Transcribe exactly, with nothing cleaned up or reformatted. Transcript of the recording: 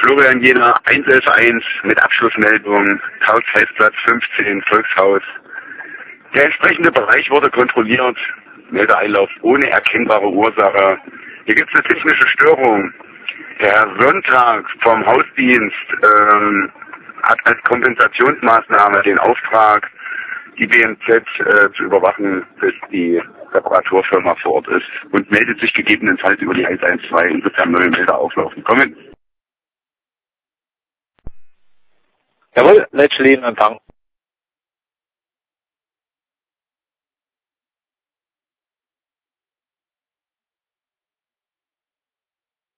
Florian Jena, eins elf eins mit Abschlussmeldung, Karl-Zeiss-Platz fünfzehn, Volkshaus. Der entsprechende Bereich wurde kontrolliert, Meldeeinlauf ohne erkennbare Ursache. Hier gibt es eine technische Störung. Der Herr Sonntag vom Hausdienst ähm, hat als Kompensationsmaßnahme den Auftrag, die B M Z äh, zu überwachen, bis die Reparaturfirma vor Ort ist und meldet sich gegebenenfalls über die eins eins zwei, insofern neue Melder auflaufen. Kommen. Jawohl, letztlich Empfang.